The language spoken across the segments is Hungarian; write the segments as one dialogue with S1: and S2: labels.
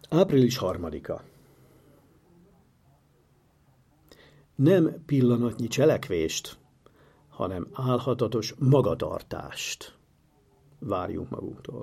S1: Április 3-a. Nem pillanatnyi cselekvést, hanem álhatatos magatartást várjunk magunktól.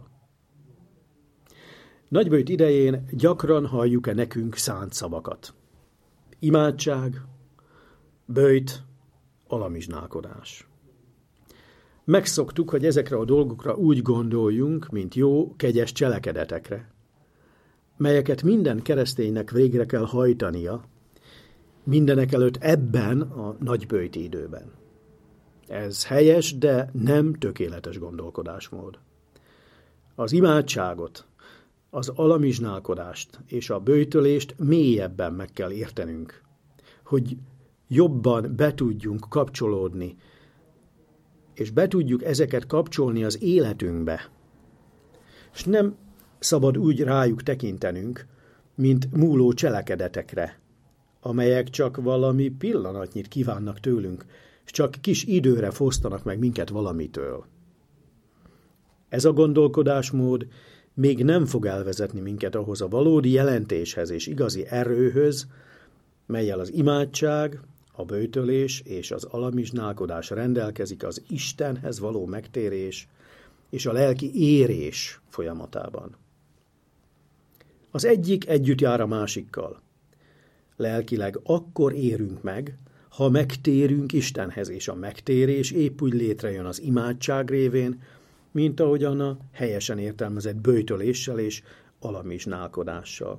S1: Nagyböjt idején gyakran halljuk-e nekünk szánt szavakat. Imádság, böjt, alamizsnálkodás. Megszoktuk, hogy ezekre a dolgokra úgy gondoljunk, mint jó, kegyes cselekedetekre, melyeket minden kereszténynek végre kell hajtania, mindenekelőtt ebben a nagyböjti időben. Ez helyes, de nem tökéletes gondolkodásmód. Az imádságot, az alamizsnálkodást és a böjtölést mélyebben meg kell értenünk, hogy jobban be tudjunk kapcsolódni, és be tudjuk ezeket kapcsolni az életünkbe. És nem szabad úgy rájuk tekintenünk, mint múló cselekedetekre, amelyek csak valami pillanatnyit kívánnak tőlünk, és csak kis időre fosztanak meg minket valamitől. Ez a gondolkodásmód még nem fog elvezetni minket ahhoz a valódi jelentéshez és igazi erőhöz, mellyel az imádság, a böjtölés és az alamizsnálkodás rendelkezik az Istenhez való megtérés és a lelki érés folyamatában. Az egyik együtt jár a másikkal. Lelkileg akkor érünk meg, ha megtérünk Istenhez, és a megtérés épp úgy létrejön az imádság révén, mint ahogyan a helyesen értelmezett böjtöléssel és alamizsnálkodással.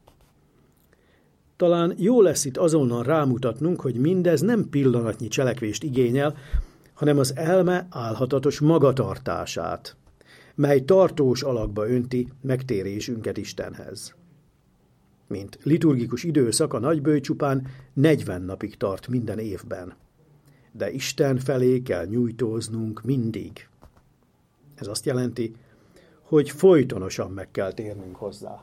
S1: Talán jó lesz itt azonnal rámutatnunk, hogy mindez nem pillanatnyi cselekvést igényel, hanem az elme álhatatos magatartását, mely tartós alakba önti megtérésünket Istenhez. Mint liturgikus időszak, a nagyböjt csupán 40 napig tart minden évben, de Isten felé kell nyújtóznunk mindig. Ez azt jelenti, hogy folytonosan meg kell térnünk hozzá.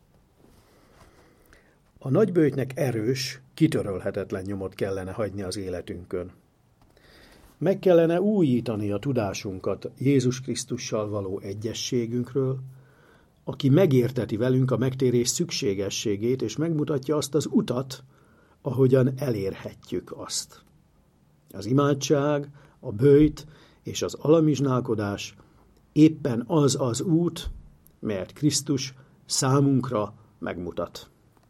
S1: A nagyböjtnek erős, kitörölhetetlen nyomot kellene hagyni az életünkön. Meg kellene újítani a tudásunkat Jézus Krisztussal való egyességünkről, aki megérteti velünk a megtérés szükségességét, és megmutatja azt az utat, ahogyan elérhetjük azt. Az imádság, a böjt és az alamizsnálkodás éppen az az út, melyet Krisztus számunkra megmutat.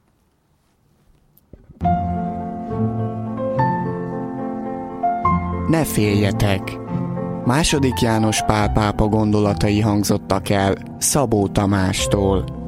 S2: Ne féljetek! II. János Pál pápa gondolatai hangzottak el Szabó Tamástól.